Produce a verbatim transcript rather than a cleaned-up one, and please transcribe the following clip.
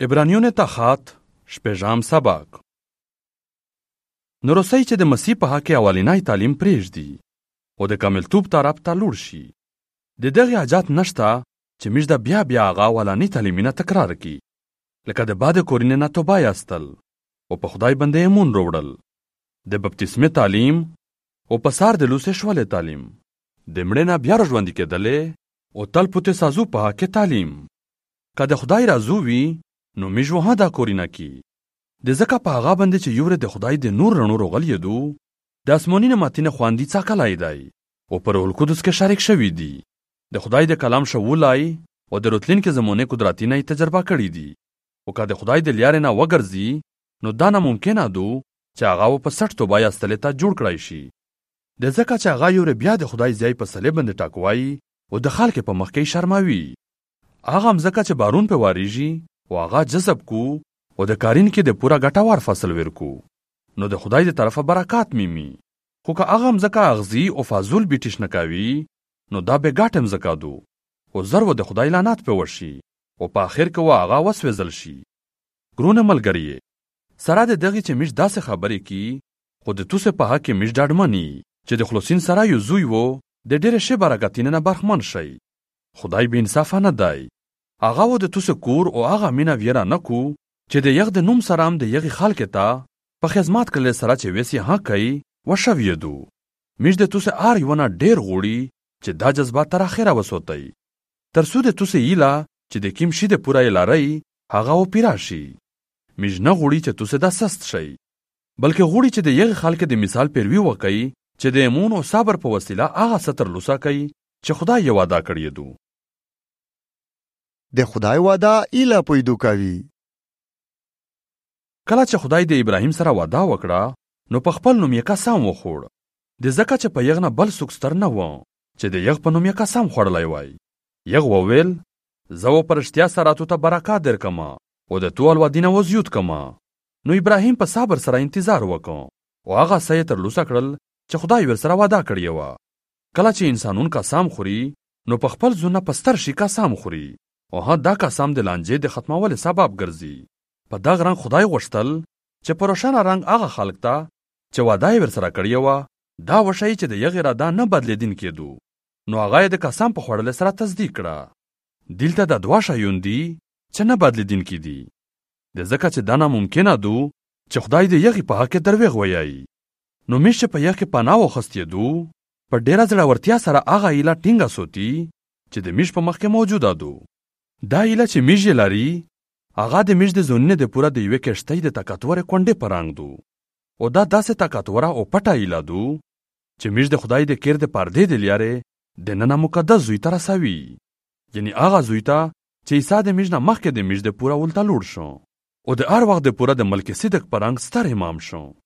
عبرانیون ته خط شپږم سبق. نو رسۍ چې د مسیح په حق کې اولینی تعلیم پرېږدي او د کاملتوب طرف ته لوړ شي. د دغې حاجت نشته چې موږ د بیا بیا هغه اولني تعلیمونه تکرار کړي، لکه د باد کورنۍ نه توبه ایستل او په خدای باندې ایمون راوړل، د بپتسمې تعلیم او په سار د لوسې شولې تعلیم، د مړه نه بیا ژوندي کېدلې او تل پوتې سازو په حق کې تعلیم. که د خدای رازو وي نو موږ وها دا کورینه کی د ځکه په هغه باندې چې یوره د خدای د نور رڼو راغلیدو د اسماني نعمتونه خواندي څاکلای دی او پر روح القدس کې شریک شوي دي. د خدای د کلام شولای او د راتلونکي زمونه قدرتینه تجربه کړی دي. او که د خدای د لارې نه وګرځي نو دا ناممکنه ده چې هغه په سټ توبه یاستل ته جوړ کړای شي. د ځکه چې هغه یوره بیا د خدای ځای په صلیب باندې ټاکوي او د خلک په مخ کې شرموي. هغه مزکه چې بارون په واریږي او هغه جذب کو او د کارین کې د پورا ګټور فصل ورکو نو د خدای د طرفه برکات میمي. خو که هغه مزکه اغزي او فازول بیټیش نکوي نو دا به ګټم زکادو او زرو د خدای لعنت په ورشي او په اخر کې هغه وسوځل شي. ګرونه ملګری سره د دغه چې مش داسې خبرې کی خو د توسه په حق کې مش ډاډمنی چې د خلاصین سره یو زوی وو د ډېر شی برکتینه نه برخمن شي. خدای به انصاف نه دی. هغه و د توسه کور او هغه مینا ویرا نکو چې د یغ د نوم سره هم د یغ خلک ته په خدمت کړل سره چې وسی ها کوي وشویدو. مش د توسه ار یو نه ډېر غوړي چې دا جذبات تر اخره وسوتای تر سود توسه ایلا چې د کیم شي د پورای لاري هغه و پیراشي. مش نه غوړي چې توسه د سست شي بلکې غوړي چې د یغ خلک د مثال پیروي وکړي چې د ایمون او صبر په وسیله هغه ستر لوسا کوي چې خدای یې وعده کړی دی. د خدای وعده ایله پویدو کوي. کله چې خدای د ابراهیم سره وعده وکړه نو په خپل نوم یې قسم وخوړ. د ځکه چې په یغ نه بل څوک ستر نه و چې د یغ په نوم یې قسم خوړلی وای. یغ وویل زه و پرشتیا سره تو ته برکات درکما او د تو الودینه وزیوت کما. نو ابراهیم په صبر سره انتظار وکړ او هغه سې تر لوسه کړل چې خدای ورسره وعده کړی و. کله چې انسانون قسم خوري نو په خپل ځونه پستر شي قسم خوري او ها دا قسم د لانجې د ختمولو سبب ګرځي. په دا رنګ خدای غوښتل چې په روښانه رنګ هغه خلک ته چې وعده یې ورسره کړی و دا وشي چې د یغ اراده نه بدلیدون کېدو. نو هغه د قسم په خوړلو سره تصدیق کړه. دلته د دوه شیون دي چې نه بدلیدون کېدي. د ځکه چې دا ناممکنه ده چې خدای د یغ په حق دروغ وایي. نو مش په یغ کې پناه وخستېدو په ډیره زړورتیا سره هغه ایله ټینګه سوتی چې د میش په مخ کې موجوده ده. دا ایله چې میش لري هغه د میش د زونې د پوره د یوې کشتۍ د طاقتور کونډې پرنګ دو او دا داسې طاقتور او پټه ایله دو چې میش د خدای د کیر د پردې د لیاره د نن مقدس زوی تر سوي. یعنی هغه زوی ته چې عیسی د میش نه مخکې د میش د پوره ولته لوړ شو او د هر وخت د پوره د ملک صدق پرنګ ستر امام شو.